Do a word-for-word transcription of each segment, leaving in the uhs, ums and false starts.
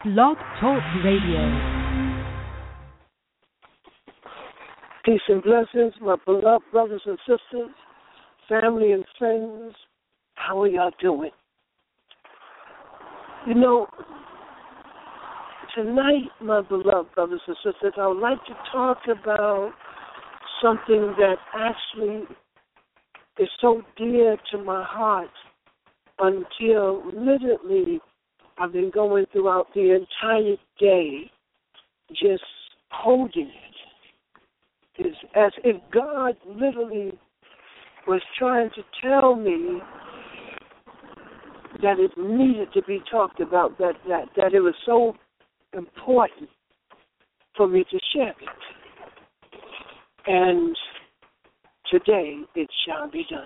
Blog Talk Radio. Peace and blessings, my beloved brothers and sisters, family and friends. How are y'all doing? You know, tonight, my beloved brothers and sisters, I would like to talk about something that actually is so dear to my heart until literally I've been going throughout the entire day just holding it. It's as if God literally was trying to tell me that it needed to be talked about, that, that, that it was so important for me to share it. And today it shall be done.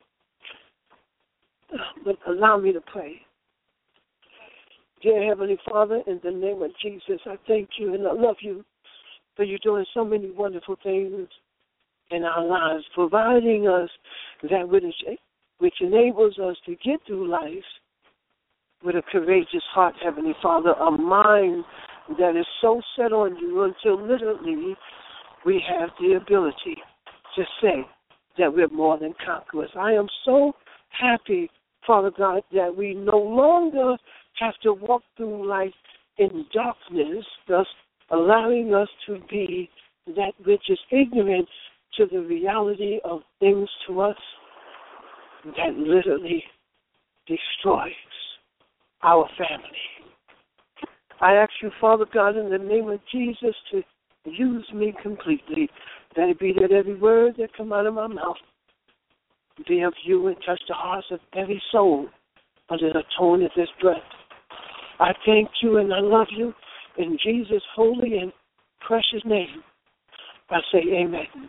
But allow me to pray. Dear Heavenly Father, in the name of Jesus, I thank you and I love you for you doing so many wonderful things in our lives, providing us that which, which enables us to get through life with a courageous heart, Heavenly Father, a mind that is so set on you until literally we have the ability to say that we're more than conquerors. I am so happy, Father God, that we no longer have to walk through life in darkness, thus allowing us to be that which is ignorant to the reality of things to us that literally destroys our family. I ask you, Father God, in the name of Jesus, to use me completely. That it be that every word that come out of my mouth be of you and touch the hearts of every soul under the tone of this breath. I thank you and I love you in Jesus' holy and precious name. I say amen.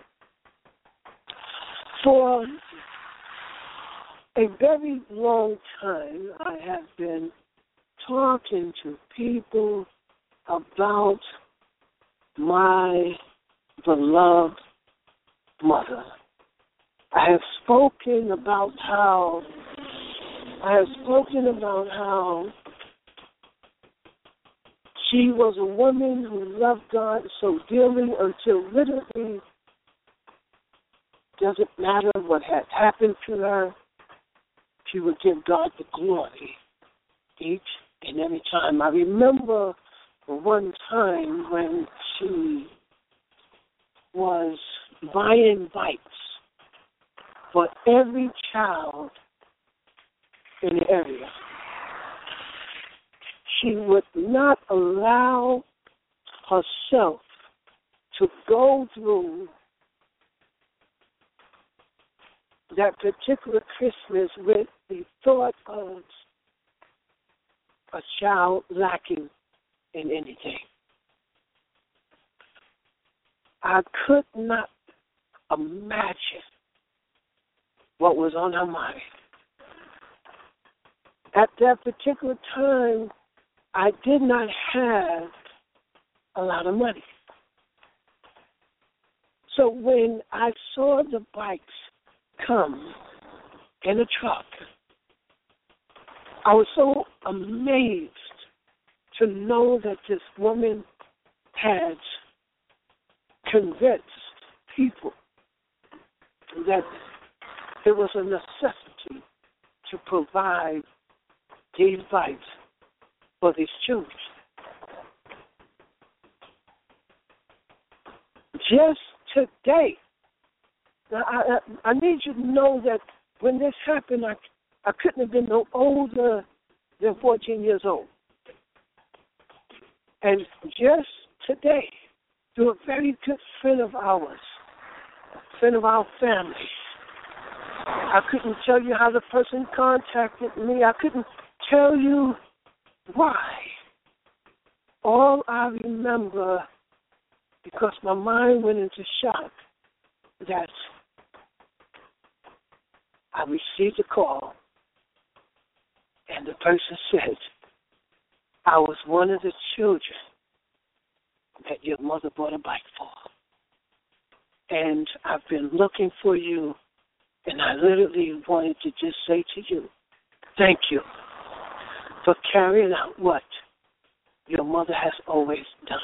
For a very long time, I have been talking to people about my beloved mother. I have spoken about how I have spoken about how she was a woman who loved God so dearly until literally doesn't matter what had happened to her, she would give God the glory each and every time. I remember one time when she was buying bikes for every child in the area. She would not allow herself to go through that particular Christmas with the thought of a child lacking in anything. I could not imagine what was on her mind. At that particular time, I did not have a lot of money. So when I saw the bikes come in a truck, I was so amazed to know that this woman had convinced people that there was a necessity to provide these bikes for these children. Just today, now I, I, I need you to know that when this happened, I, I couldn't have been no older than fourteen years old. And just today, through a very good friend of ours, a friend of our family, I couldn't tell you how the person contacted me. I couldn't tell you why. All I remember, because my mind went into shock, that I received a call, and the person said, I was one of the children that your mother bought a bike for. And I've been looking for you, and I literally wanted to just say to you, thank you for carrying out what your mother has always done.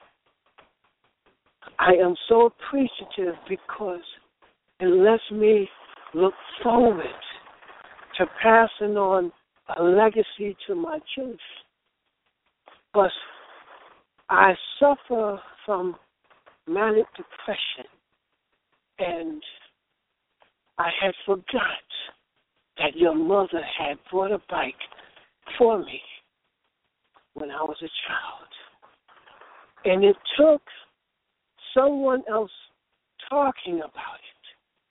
I am so appreciative because it lets me look forward to passing on a legacy to my children. But I suffer from manic depression, and I had forgot that your mother had bought a bike for me when I was a child. And it took someone else talking about it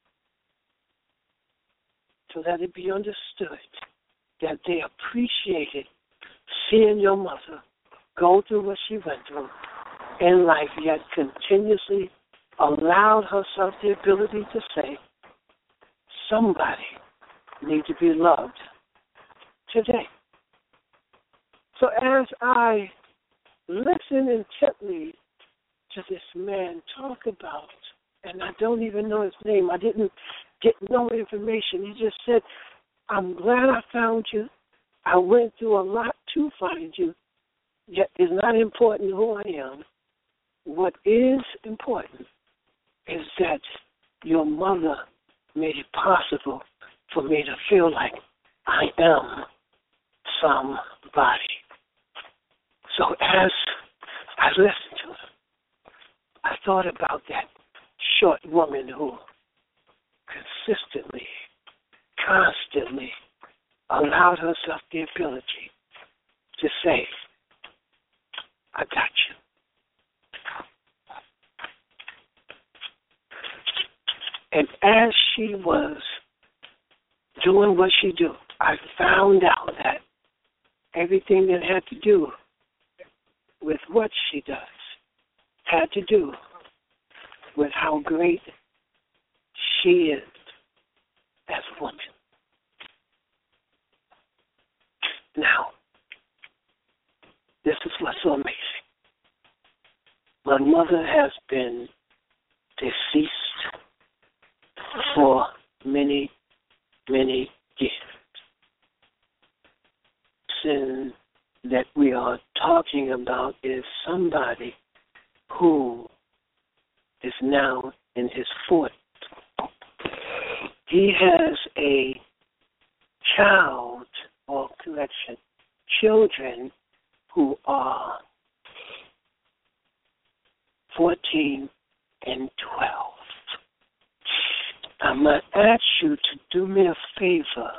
to let it be understood that they appreciated seeing your mother go through what she went through in life, yet continuously allowed herself the ability to say, somebody needs to be loved today. So as I listen intently to this man talk about, and I don't even know his name, I didn't get no information. He just said, I'm glad I found you. I went through a lot to find you, yet it's not important who I am. What is important is that your mother made it possible for me to feel like I am somebody. So as I listened to him, I thought about that short woman who consistently, constantly allowed herself the ability to say, I got you. And as she was doing what she do, I found out that everything that had to do with what she does had to do with how great she is as a woman. Now, this is what's so amazing. My mother has been deceased for many, many years. Sin that we are talking about is somebody who is now in his forties. He has a child, or correction, children who are fourteen and twelve. I'm going to ask you to do me a favor,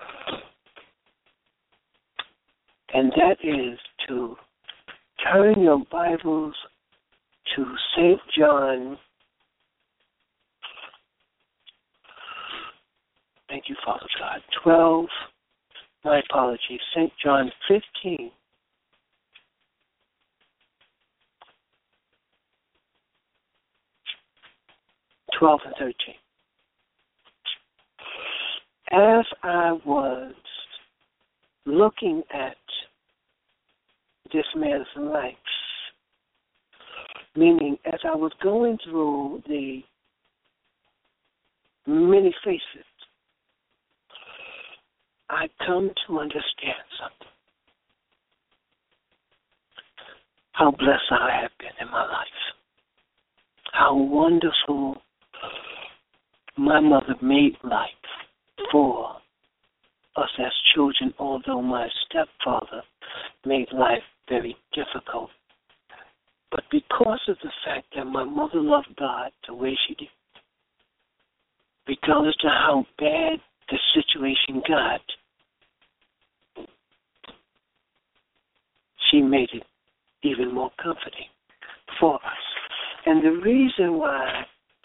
and that is to turn your Bibles to Saint John. Thank you, Father God. twelve, my apologies, Saint John fifteen. twelve and thirteen. As I was looking at this man's life, meaning as I was going through the many faces, I come to understand something. How blessed I have been in my life. How wonderful my mother made life for us as children, although my stepfather made life very difficult. But because of the fact that my mother loved God the way she did, regardless of how bad the situation got, she made it even more comforting for us. And the reason why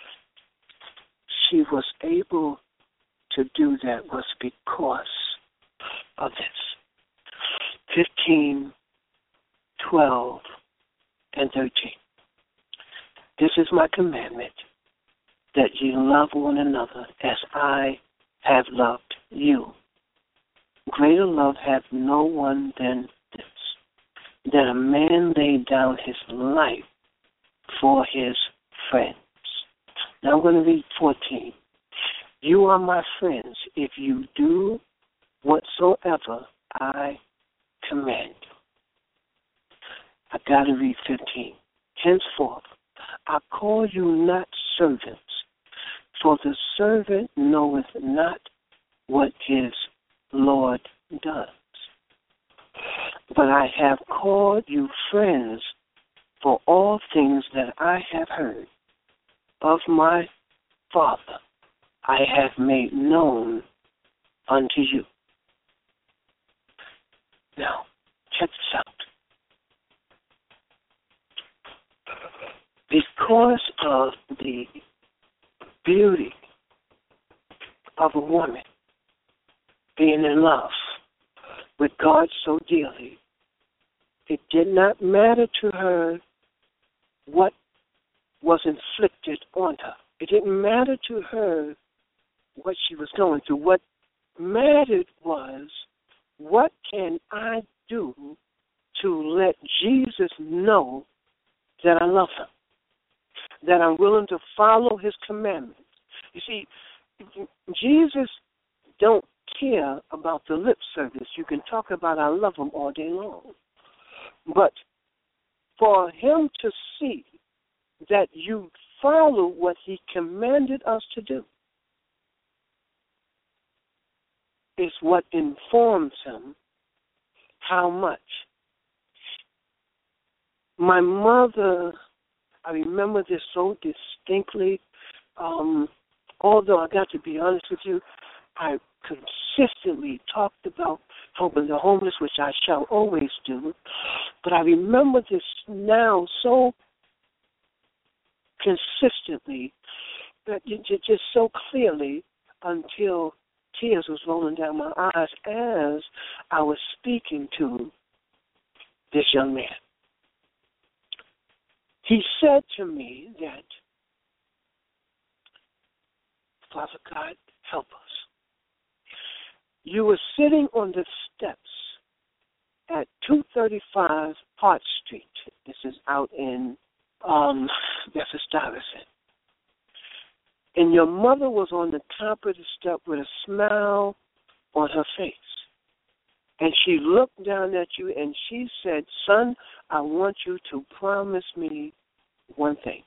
she was able to do that was because of this. fifteen, twelve, and thirteen. This is my commandment, that ye love one another as I have loved you. Greater love hath no one than this, that a man lay down his life for his friends. Now I'm going to read fourteen. You are my friends if you do whatsoever I command you. got to read fifteen. Henceforth, I call you not servants, for the servant knoweth not what his Lord does. But I have called you friends, for all things that I have heard of my Father I have made known unto you. Now, check this out. Because of the beauty of a woman being in love with God so dearly, it did not matter to her what was inflicted on her. It didn't matter to her what she was going through. What mattered was, what can I do to let Jesus know that I love him, that I'm willing to follow his commandments? You see, Jesus don't care about the lip service. You can talk about I love him all day long. But for him to see that you follow what he commanded us to do is what informs him how much. My mother, I remember this so distinctly, um, although I got to be honest with you, I consistently talked about helping the homeless, which I shall always do, but I remember this now so consistently, that just so clearly, until tears was rolling down my eyes as I was speaking to this young man. He said to me that, Father God, help us. You were sitting on the steps at two thirty-five Hart Street. This is out in um, Memphis-Stuyvesant. And your mother was on the top of the step with a smile on her face. And she looked down at you and she said, son, I want you to promise me one thing.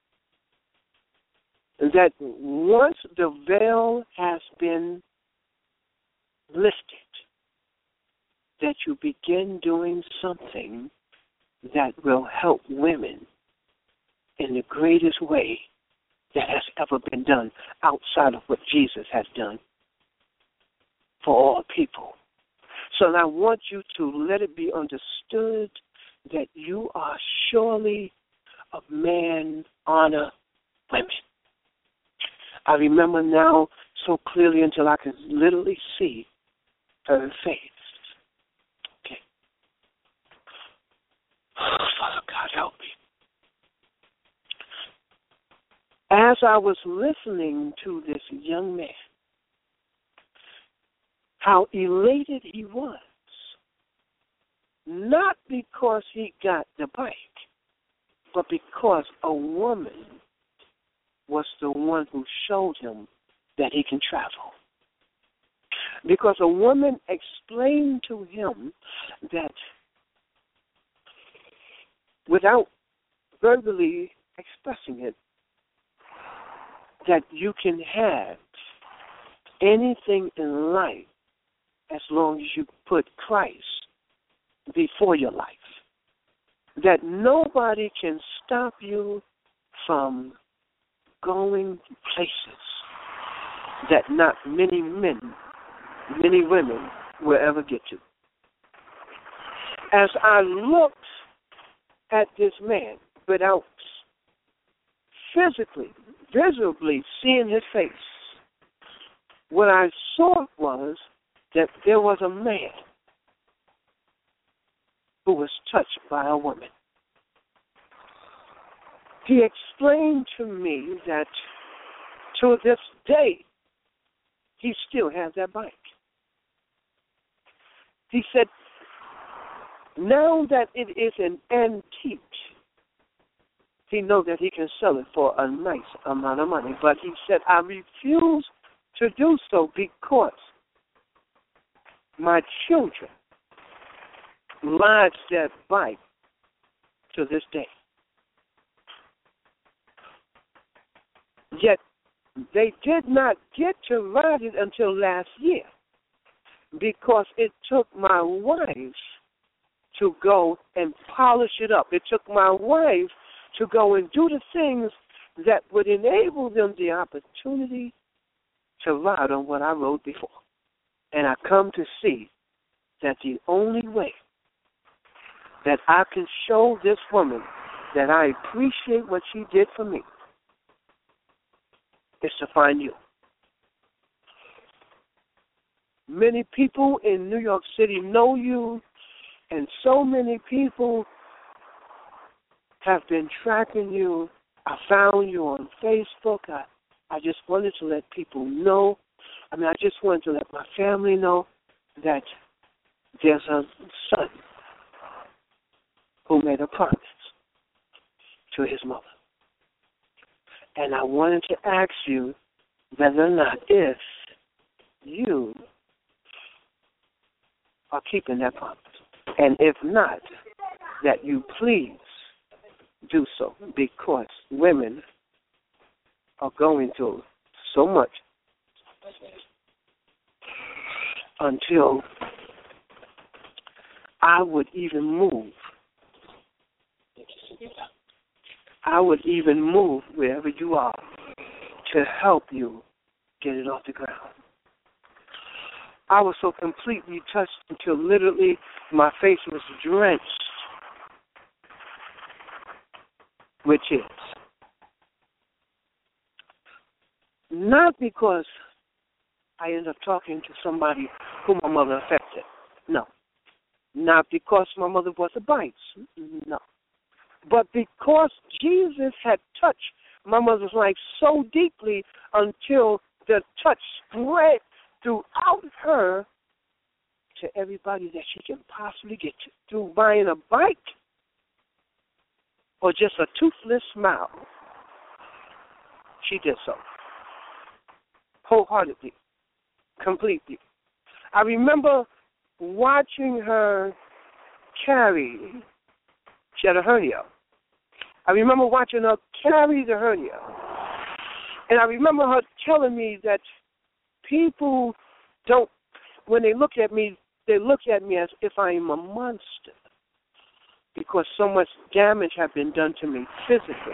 That once the veil has been lifted, that you begin doing something that will help women in the greatest way that has ever been done outside of what Jesus has done for all people. So I want you to let it be understood that you are surely a man honor women. I remember now so clearly until I could literally see her face. Okay. Father God, help me. As I was listening to this young man, how elated he was, not because he got the bike, but because a woman was the one who showed him that he can travel. Because a woman explained to him that without verbally expressing it, that you can have anything in life as long as you put Christ before your life. That nobody can stop you from going places that not many men, many women will ever get to. As I looked at this man without physically, visibly seeing his face, what I saw was that there was a man who was touched by a woman. He explained to me that to this day, he still has that bike. He said, now that it is an antique, he knows that he can sell it for a nice amount of money. But he said, I refuse to do so because my children lodged that bike to this day. Yet they did not get to ride it until last year because it took my wife to go and polish it up. It took my wife to go and do the things that would enable them the opportunity to ride on what I rode before. And I come to see that the only way that I can show this woman that I appreciate what she did for me is to find you. Many people in New York City know you, and so many people have been tracking you. I found you on Facebook. I, I just wanted to let people know. I mean, I just wanted to let my family know that there's a son who made a promise to his mother. And I wanted to ask you whether or not if you are keeping that promise. And if not, that you please do so, because women are going through so much until I would even move. I would even move wherever you are to help you get it off the ground. I was so completely touched until literally my face was drenched with tears. Not because I ended up talking to somebody who my mother affected. No. Not because my mother was a bite. No. But because Jesus had touched my mother's life so deeply until the touch spread throughout her to everybody that she can possibly get to, through buying a bike or just a toothless smile. She did so. Wholeheartedly. Completely. I remember watching her carry, she had a hernia. I remember watching her carry the hernia. And I remember her telling me that people don't, when they look at me, they look at me as if I am a monster because so much damage had been done to me physically.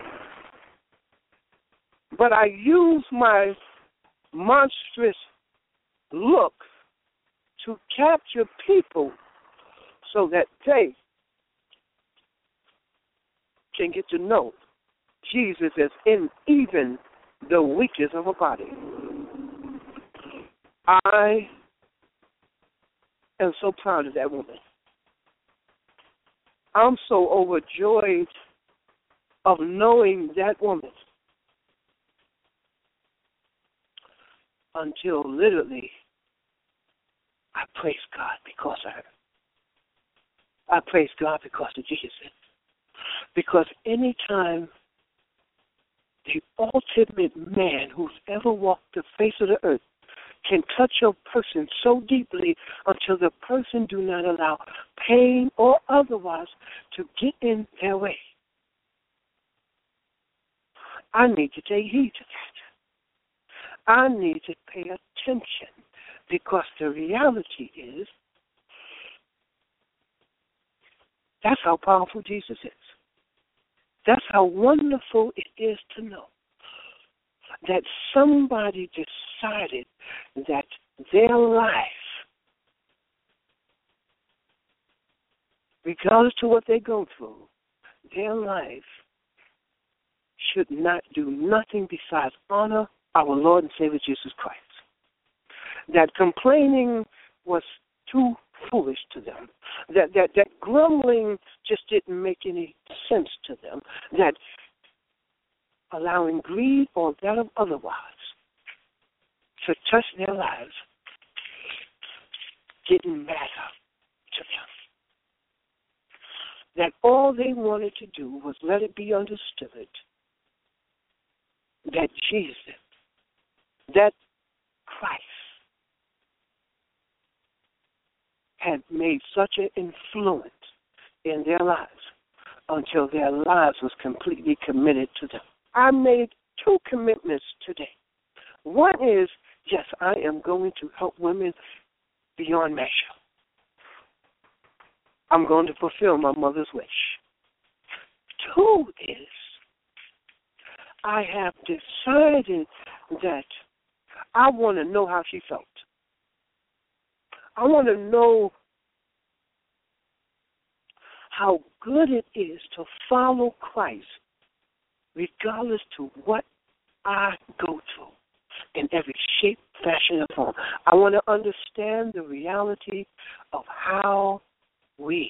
But I use my monstrous look to capture people so that they can get to know Jesus as in even the weakest of a body. I am so proud of that woman. I'm so overjoyed of knowing that woman until literally I praise God because of her. I praise God because of Jesus. Because anytime the ultimate man who's ever walked the face of the earth can touch a person so deeply until the person do not allow pain or otherwise to get in their way, I need to take heed to that. I need to pay attention because the reality is that's how powerful Jesus is. That's how wonderful it is to know that somebody decided that their life, regardless to what they go through, their life should not do nothing besides honor our Lord and Savior Jesus Christ. That complaining was too foolish to them. That, that, that grumbling just didn't make any sense to them. That allowing greed or that of otherwise to touch their lives didn't matter to them. That all they wanted to do was let it be understood that Jesus, that Christ, had made such an influence in their lives until their lives was completely committed to them. I made two commitments today. One is, yes, I am going to help women beyond measure. I'm going to fulfill my mother's wish. Two is, I have decided that I want to know how she felt. I want to know how good it is to follow Christ regardless to what I go through in every shape, fashion, or form. I want to understand the reality of how we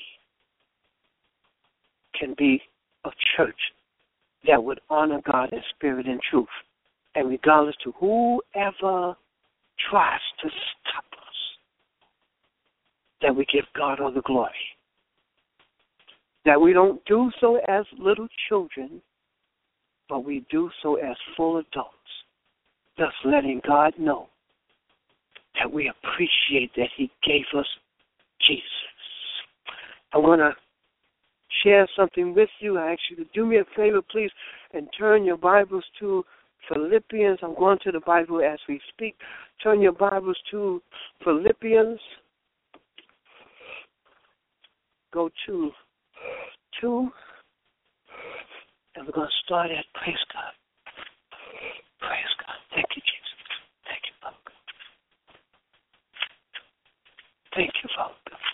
can be a church that would honor God in spirit and truth. And regardless to whoever tries to stop us, that we give God all the glory. That we don't do so as little children, but we do so as full adults, thus letting God know that we appreciate that he gave us Jesus. I want to share something with you. I ask you to do me a favor, please, and turn your Bibles to Philippians. I'm going to the Bible as we speak. Turn your Bibles to Philippians. Go to two, and we're going to start at praise God. Praise God. Thank you, Jesus. Thank you, Father. Thank you, Father.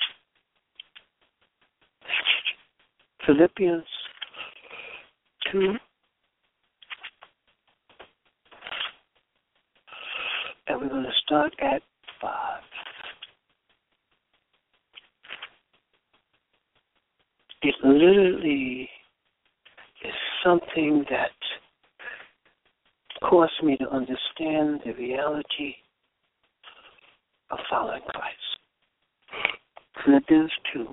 Philippians two, and we're going to start at five. It literally is something that caused me to understand the reality of following Christ. Philippians two,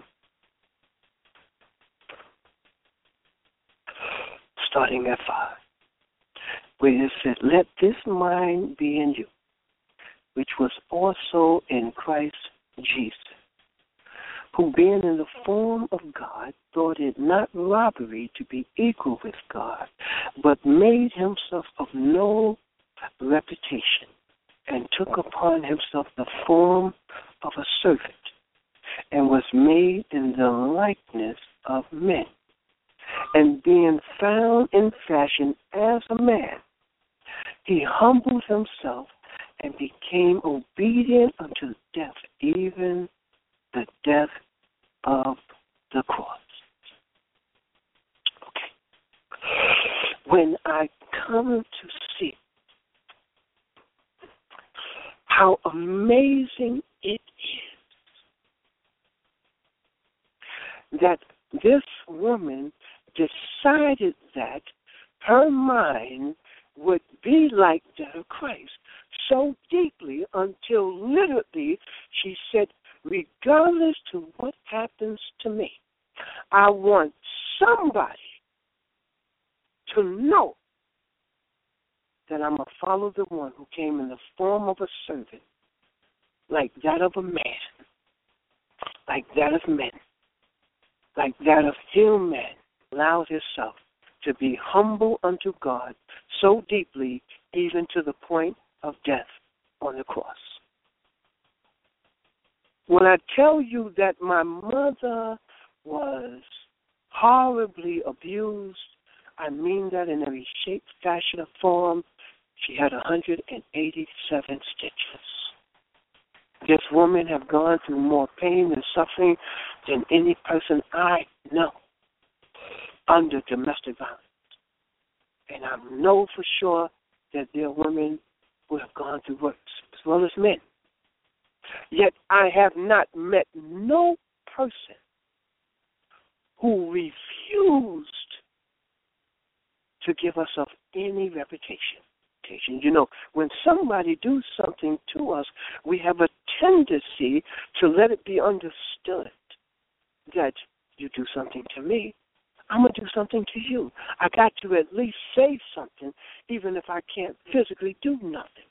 starting at five, where it said, "Let this mind be in you, which was also in Christ Jesus, who being in the form of God, thought it not robbery to be equal with God, but made himself of no reputation, and took upon himself the form of a servant, and was made in the likeness of men. And being found in fashion as a man, he humbled himself and became obedient unto death, even the death of the cross." Okay. When I come to see how amazing it is that this woman decided that her mind would be like that of Christ so deeply until literally she said, regardless to what happens to me, I want somebody to know that I'm going to follow the one who came in the form of a servant, like that of a man, like that of men, like that of human man, allowed himself to be humble unto God so deeply, even to the point of death on the cross. When I tell you that my mother was horribly abused, I mean that in every shape, fashion, or form. She had one hundred eighty-seven stitches. This woman have gone through more pain and suffering than any person I know under domestic violence. And I know for sure that there are women who have gone through worse, as well as men. Yet I have not met no person who refused to give herself any reputation. You know, when somebody do something to us, we have a tendency to let it be understood that you do something to me, I'm going to do something to you. I got to at least say something, even if I can't physically do nothing.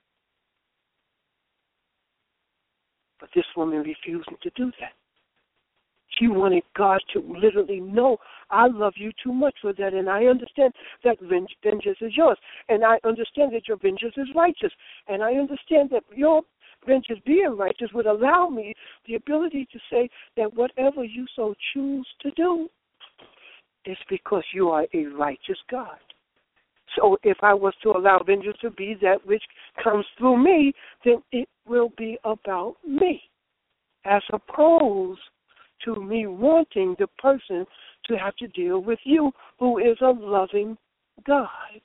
But this woman refused to do that. She wanted God to literally know, I love you too much for that, and I understand that vengeance is yours, and I understand that your vengeance is righteous, and I understand that your vengeance being righteous would allow me the ability to say that whatever you so choose to do is because you are a righteous God. So if I was to allow vengeance to be that which comes through me, then it will be about me, as opposed to me wanting the person to have to deal with you, who is a loving God.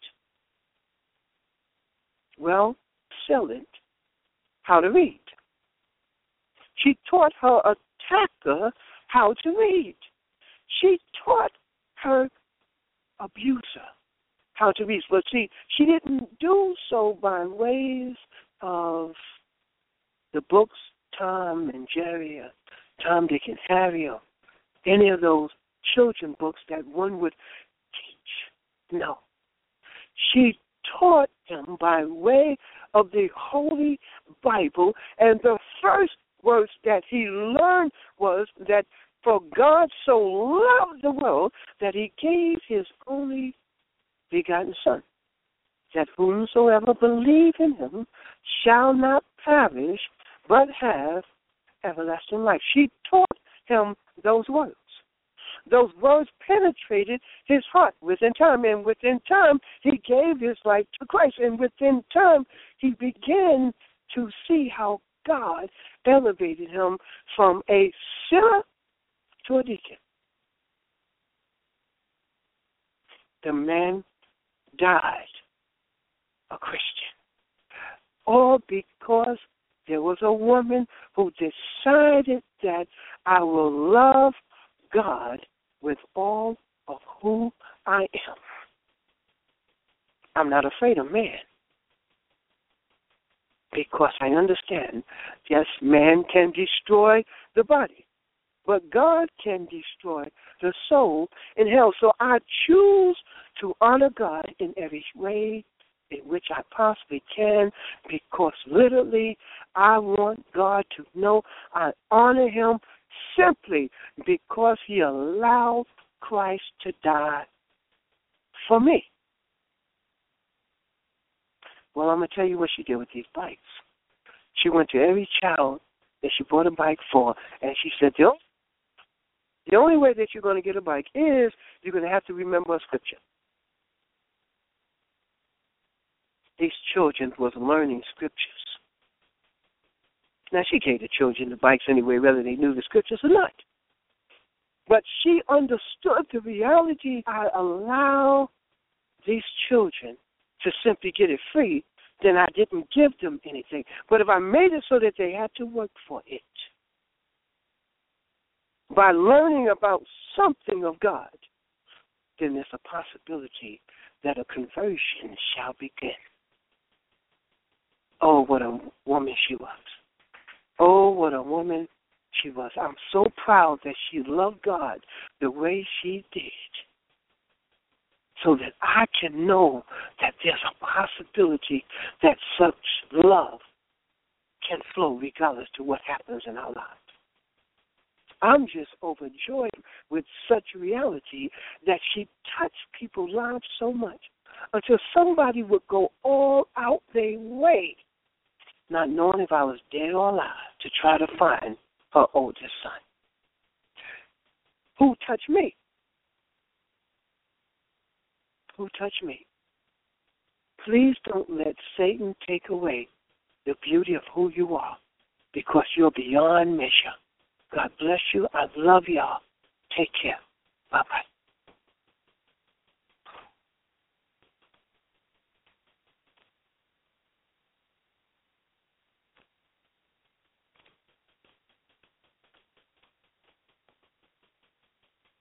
Well, excellent. How to read. She taught her attacker how to read. She taught her abuser how to read. But see, she didn't do so by ways of the books, Tom and Jerry, or Tom, Dick, and Harry, or any of those children books that one would teach. No. She taught him by way of the Holy Bible, and the first words that he learned was that for God so loved the world that he gave his only begotten Son, that whomsoever believe in him shall not perish, but have everlasting life. She taught him those words. Those words penetrated his heart within time, and within time he gave his life to Christ, and within time he began to see how God elevated him from a sinner to a deacon. The man died a Christian, all because there was a woman who decided that I will love God with all of who I am. I'm not afraid of man, because I understand, yes, man can destroy the body, but God can destroy the soul in hell. So I choose to honor God in every way in which I possibly can, because literally I want God to know I honor him simply because he allowed Christ to die for me. Well, I'm going to tell you what she did with these bikes. She went to every child that she bought a bike for, and she said, the only, the only way that you're going to get a bike is you're going to have to remember a scripture. These children was learning scriptures. Now, she gave the children the bikes anyway, whether they knew the scriptures or not. But she understood the reality. I allow these children to simply get it free, then I didn't give them anything. But if I made it so that they had to work for it, by learning about something of God, then there's a possibility that a conversion shall begin. Oh, what a woman she was. Oh, what a woman she was. I'm so proud that she loved God the way she did, so that I can know that there's a possibility that such love can flow regardless to what happens in our lives. I'm just overjoyed with such reality that she touched people's lives so much until somebody would go all out their way, not knowing if I was dead or alive, to try to find her oldest son. Who touched me? Who touched me? Please don't let Satan take away the beauty of who you are, because you're beyond measure. God bless you. I love y'all. Take care. Bye-bye.